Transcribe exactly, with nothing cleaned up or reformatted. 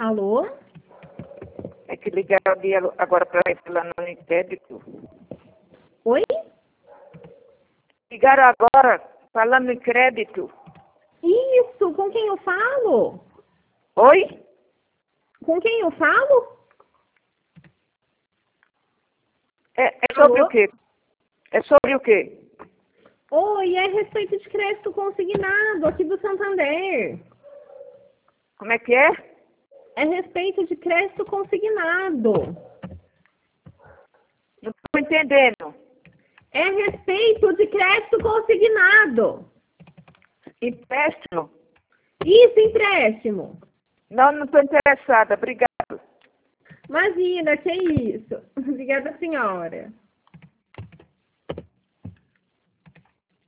Alô? É que ligaram ali agora para mim falando no crédito. Oi? Ligaram agora falando em crédito. Isso, com quem eu falo? Oi? Com quem eu falo? É, é sobre Alô? o quê? É sobre o quê? Oi, é a respeito de crédito consignado aqui do Santander. Como é que é? É a respeito de crédito consignado. Não estou entendendo. É a respeito de crédito consignado. Empréstimo? Isso, empréstimo. Não, não estou interessada. Obrigada. Imagina, que isso. Obrigada, senhora.